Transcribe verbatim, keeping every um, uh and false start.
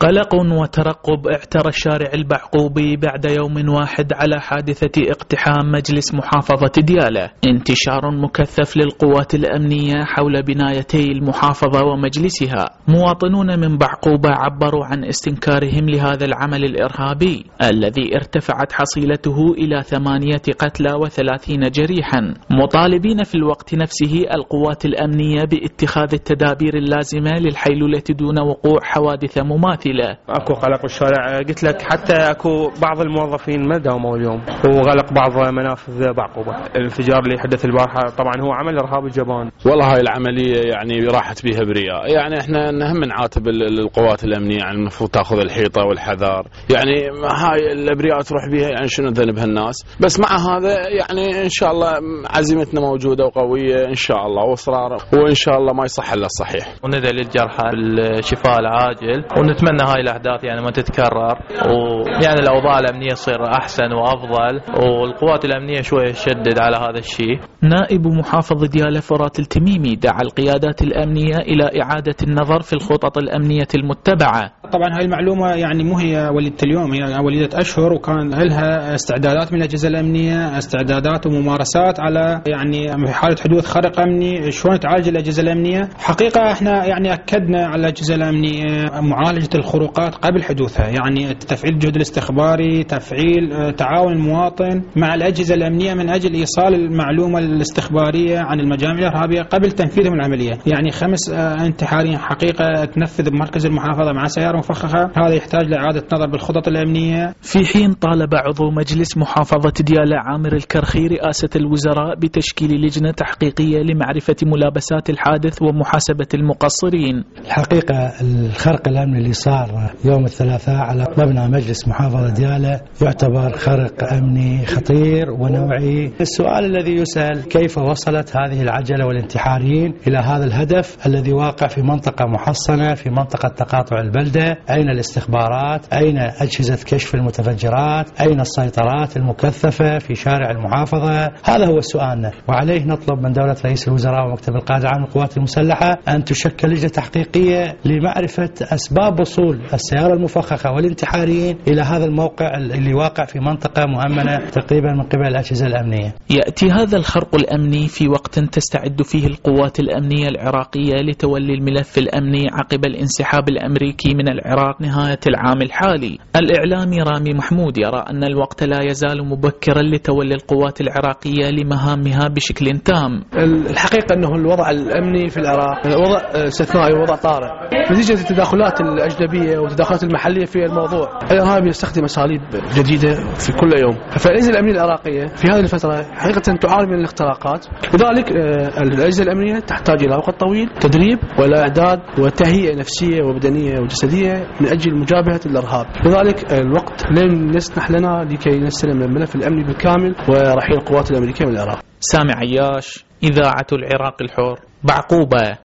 قلق وترقب اعترى الشارع البعقوبي بعد يوم واحد على حادثة اقتحام مجلس محافظة ديالى. انتشار مكثف للقوات الأمنية حول بنايتي المحافظة ومجلسها. مواطنون من بعقوبة عبروا عن استنكارهم لهذا العمل الإرهابي الذي ارتفعت حصيلته إلى ثمانية قتلى وثلاثين جريحا، مطالبين في الوقت نفسه القوات الأمنية باتخاذ التدابير اللازمة للحيلولة دون وقوع حوادث مماثلة. اكو قلق بالشارع، قلت لك حتى اكو بعض الموظفين ما داوموا اليوم، وغلق بعض منافذ بعقوبة. الانفجار اللي حدث البارحة طبعا هو عمل ارهابي جبان. والله هاي العملية يعني راحت بها برياء، يعني احنا نهم نعاتب القوات الأمنية، يعني المفروض تاخذ الحيطة والحذر، يعني هاي الابرياء تروح بها، يعني شنو ذنبها الناس. بس مع هذا يعني ان شاء الله عزيمتنا موجودة وقوية ان شاء الله واصرار، وان شاء الله ما يصح الا الصحيح. وندعي للجرحى بالشفاء العاجل، ونتمنى هاي الاحداث يعني ما تتكرر، ويعني الاوضاع الامنيه تصير احسن وافضل، والقوات الامنيه شويه تشدد على هذا الشيء. نائب محافظ ديالى فرات التميمي دعا القيادات الامنيه الى اعاده النظر في الخطط الامنيه المتبعه. طبعا هاي المعلومه يعني مو هي وليده اليوم، هي وليده اشهر، وكان لها استعدادات من الاجهزه الامنيه، استعدادات وممارسات على يعني في حاله حدوث خرق امني شلون تعالج الاجهزه الامنيه. حقيقه احنا يعني اكدنا على الاجهزه الامنيه معالجه الخروقات قبل حدوثها، يعني تفعيل الجهد الاستخباري، تفعيل تعاون المواطن مع الاجهزه الامنيه من اجل ايصال المعلومه الاستخباريه عن المجامع الارهابيه قبل تنفيذهم العمليه. يعني خمس انتحارين حقيقه تنفذ بمركز المحافظه مع سياره مفخخه، هذا يحتاج لاعاده نظر بالخطط الامنيه. في حين طالب عضو مجلس محافظه ديالى عامر الكرخي رئاسه الوزراء بتشكيل لجنه تحقيقيه لمعرفه ملابسات الحادث ومحاسبه المقصرين. الحقيقه الخرق الامني اللي صار يوم الثلاثاء على مبنى مجلس محافظة ديالى يعتبر خرق أمني خطير ونوعي. السؤال الذي يسأل كيف وصلت هذه العجلة والانتحاريين إلى هذا الهدف الذي واقع في منطقة محصنة، في منطقة تقاطع البلدة؟ أين الاستخبارات؟ أين أجهزة كشف المتفجرات؟ أين السيطرات المكثفة في شارع المحافظة؟ هذا هو سؤالنا، وعليه نطلب من دولة رئيس الوزراء ومكتب القائد العام للقوات المسلحة أن تشكل لجنة تحقيقية لمعرفة أسباب وصول السيارة المفخخة والانتحاريين إلى هذا الموقع اللي واقع في منطقة مؤمنة تقريبا من قبل الأجهزة الأمنية. يأتي هذا الخرق الأمني في وقت تستعد فيه القوات الأمنية العراقية لتولي الملف الأمني عقب الانسحاب الأمريكي من العراق نهاية العام الحالي. الإعلامي رامي محمود يرى أن الوقت لا يزال مبكرا لتولي القوات العراقية لمهامها بشكل تام. الحقيقة أنه الوضع الأمني في العراق وضع استثنائي ووضع طارئ نتيجة التدخلات الأجنبية والتدخلات المحلية في الموضوع. الإرهاب يستخدم أساليب جديدة في كل يوم، فالأجهزة الأمنية العراقية في هذه الفترة حقيقة تعاني من الاختراقات، لذلك الأجهزة الأمنية تحتاج إلى وقت طويل تدريب وإعداد وتهيئة نفسية وبدنية وجسدية من أجل مجابهة الإرهاب. لذلك الوقت لن يسنح لنا لكي نستلم الملف الأمني بالكامل ورحيل القوات الأمريكية من العراق. سامي عياش، إذاعة العراق الحر، بعقوبة.